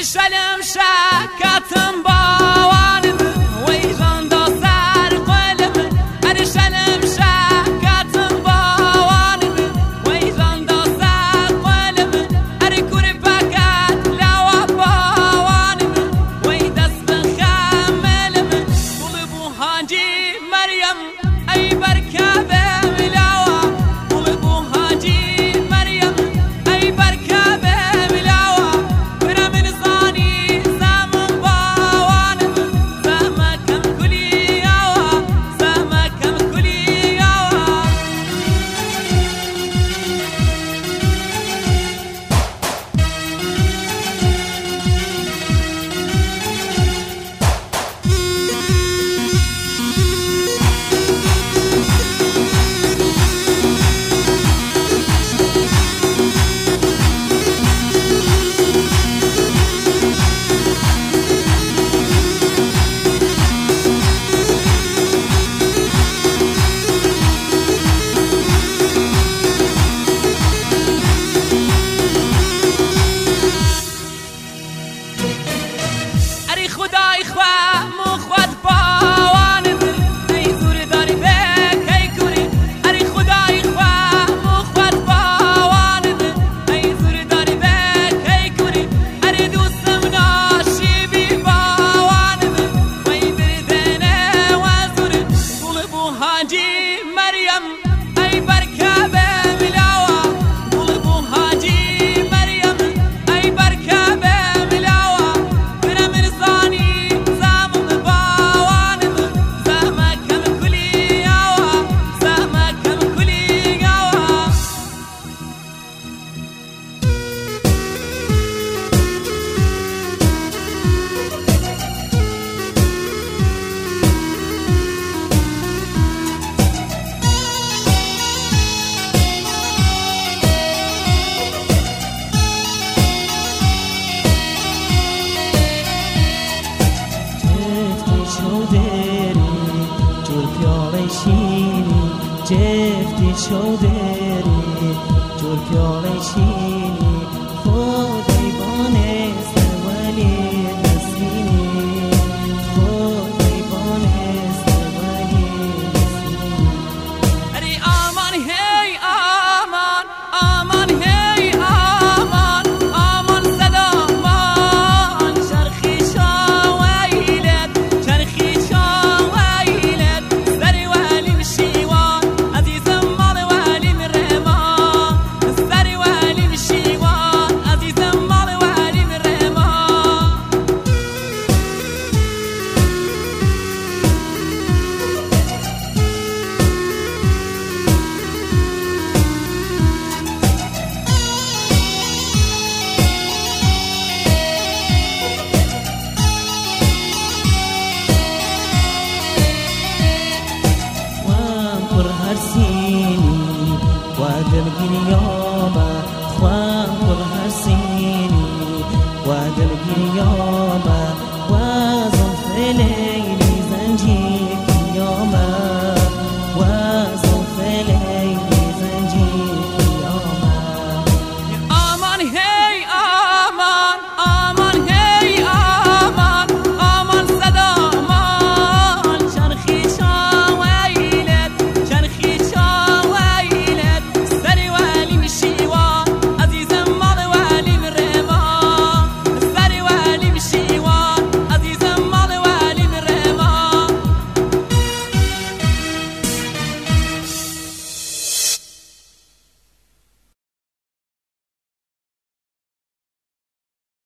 شلم شکتم باوانم ویجان دا سر قلم هر شلم شکتم باوانم ویجان دا سر قلم هر کوری پکت لوا باوانم وی دست بخملم بول بو حاجی مریم ای برکبه ملاوا بول بو حاجی مریم ای برکبه ملاوا برم زانی زمان باوانم زمکم کلی آوا زمکم کلی آوا اری خدای خواه مخواد باوانم ای زور داری بک ای کوری اری خدای خواه مخواد باوانم ای زور داری بک ای کوری اری دوستم ناشی بی باوانم وی دردنه و زور بول بو حاجی مریم ای برکبه ملاوا بول بو حاجی مریم ای برکبه ملاوا برم زانی زمان باوانم زمکم کلی آوا زمکم کلی آوا جفتی شودری جور پیاله شینی خودی بانه سوالی نسینی خودی بانه سوالی نسینی اری آمان هی آمان آمان هی آمان آمان سلامان چرخی شاویلت چرخی شاویلت سری ولی شیوان عزیزم مال ولی رمان سری ولی شیوان عزیزم مال ولی رمان خوام پر هر سینی وادل گریاما خوام پر هر سینی وادل گریاما